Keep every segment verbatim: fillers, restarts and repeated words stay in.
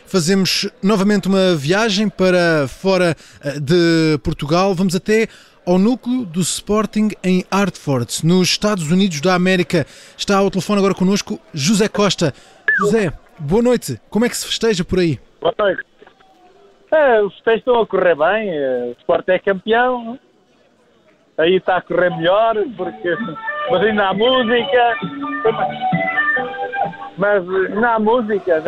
fazemos novamente uma viagem para fora de Portugal. Vamos até ao núcleo do Sporting em Hartford, nos Estados Unidos da América. Está ao telefone agora connosco José Costa. José, boa noite. Como é que se festeja por aí? Boa noite. É, os festejos estão a correr bem. O Sporting é campeão. Aí está a correr melhor, porque... mas ainda há música. Mas ainda há música.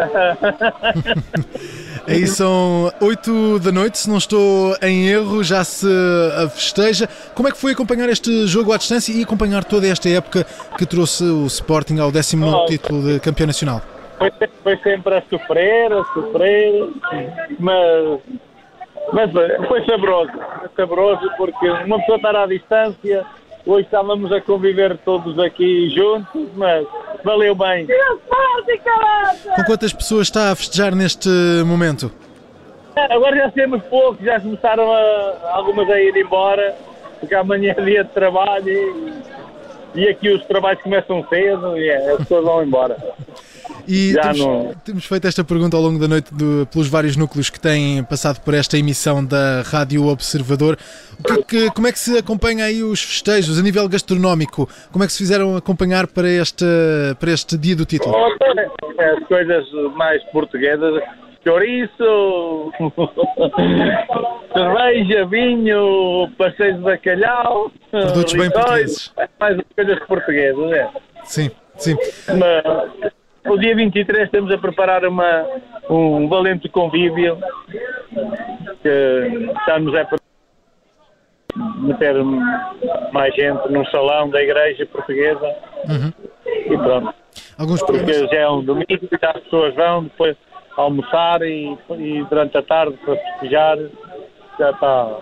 Aí são oito da noite, se não estou em erro, já se festeja. Como é que foi acompanhar este jogo à distância e acompanhar toda esta época que trouxe o Sporting ao décimo nono título de campeão nacional? Foi, foi sempre a sofrer, a sofrer, mas, mas foi saboroso, foi saboroso porque uma pessoa estar à distância, hoje estávamos a conviver todos aqui juntos, mas valeu bem. Com quantas pessoas está a festejar neste momento? Agora já temos poucos, já começaram a, algumas a ir embora, porque amanhã é dia de trabalho e, e aqui os trabalhos começam cedo e é, as pessoas vão embora. E já temos, não... temos feito esta pergunta ao longo da noite de, pelos vários núcleos que têm passado por esta emissão da Rádio Observador. O que, que, como é que se acompanha aí os festejos a nível gastronómico? Como é que se fizeram acompanhar para este, para este dia do título? É, as coisas mais portuguesas, chouriço, cerveja, vinho, pastéis de bacalhau, produtos bem portugueses. Mais as coisas portuguesas, é. Sim, sim. Mas, o dia vinte e três estamos a preparar uma, um valente convívio que estamos a meter mais gente num salão da igreja portuguesa. Uhum. E pronto. Alguns porque problemas. já é um domingo e as pessoas vão depois almoçar e, e durante a tarde para festejar. Já está.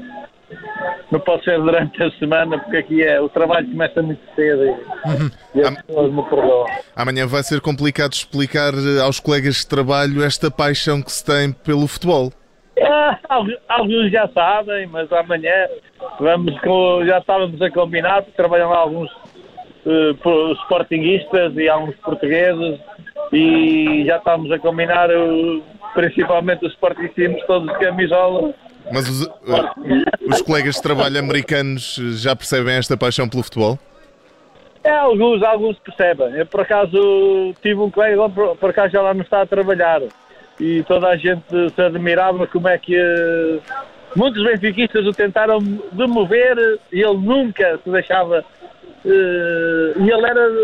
Não pode ser durante a semana, porque aqui é, o trabalho começa muito cedo e, uhum. e as pessoas me perdoam. Amanhã vai ser complicado explicar aos colegas de trabalho esta paixão que se tem pelo futebol. Ah, alguns já sabem, mas amanhã vamos com, já estávamos a combinar, porque trabalham lá alguns uh, sportinguistas e alguns portugueses e já estávamos a combinar uh, principalmente os sportinguistas todos de camisola. Mas os, os colegas de trabalho americanos já percebem esta paixão pelo futebol? É, alguns, alguns percebem. Eu, por acaso, tive um colega, por, por acaso já lá não está a trabalhar. E toda a gente se admirava como é que... Uh, muitos benfiquistas o tentaram demover e ele nunca se deixava... Uh, e ele era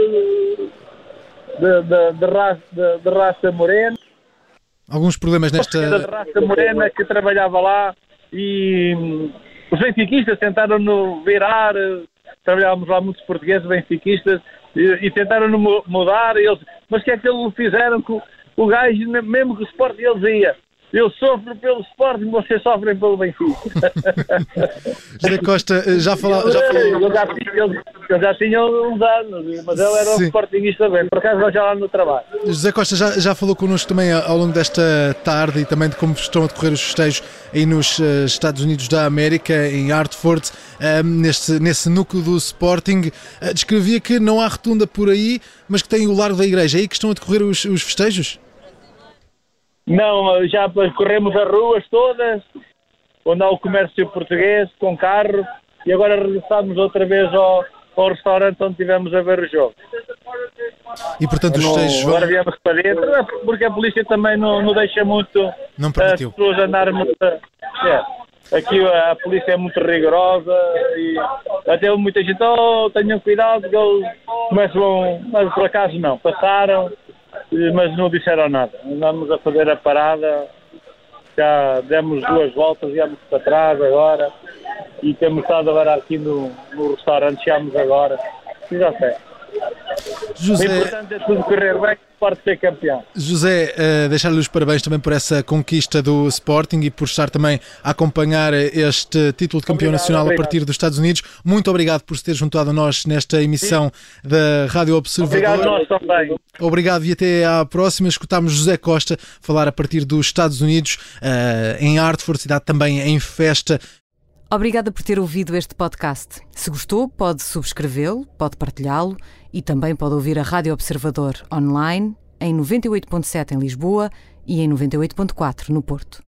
de, de, de, raça, de, de raça morena. Alguns problemas nesta... De raça morena que trabalhava lá. E hum, os benfiquistas tentaram-no virar, trabalhávamos lá muitos portugueses benfiquistas e, e tentaram-no mudar, e eles, mas o que é que eles fizeram com o gajo, mesmo que o Sporting eles ia? Eu sofro pelo Sporting, vocês sofrem pelo Benfica. José Costa, já falou... Já falou... Eu, já, eu, eu já tinha uns anos, mas ele era um sportinguista bem, por acaso já lá no trabalho. José Costa já, já falou connosco também ao longo desta tarde e também de como estão a decorrer os festejos aí nos uh, Estados Unidos da América, em Hartford, um, neste, nesse núcleo do Sporting. Uh, descrevia que não há rotunda por aí, mas que tem o Largo da Igreja. É aí que estão a decorrer os, os festejos? Não, já percorremos as ruas todas, onde há o comércio português, com carro, e agora regressamos outra vez ao, ao restaurante onde estivemos a ver o jogo. E portanto os festejos vão... Agora viemos para dentro, porque a polícia também não, não deixa muito não as permitiu. pessoas andarem muito... É. Aqui a polícia é muito rigorosa e até muita gente, oh, tenham cuidado, que eles começam, mas por acaso não, passaram... mas não disseram nada. Andamos a fazer a parada, já demos duas voltas, viemos para trás agora e temos estado agora aqui no, no restaurante, chegámos agora e já sei. José... O importante é tudo correr bem, pode ser campeão. José, uh, deixar-lhe os parabéns também por essa conquista do Sporting e por estar também a acompanhar este título de campeão Obrigado, nacional obrigado. a partir dos Estados Unidos. Muito obrigado por se ter juntado a nós nesta emissão Sim. da Rádio Observador. Obrigado nós também. Obrigado e até à próxima. Escutámos José Costa falar a partir dos Estados Unidos, uh, em Hartford, cidade também em festa. Obrigada por ter ouvido este podcast. Se gostou, pode subscrevê-lo, pode partilhá-lo e também pode ouvir a Rádio Observador online em noventa e oito ponto sete em Lisboa e em noventa e oito ponto quatro no Porto.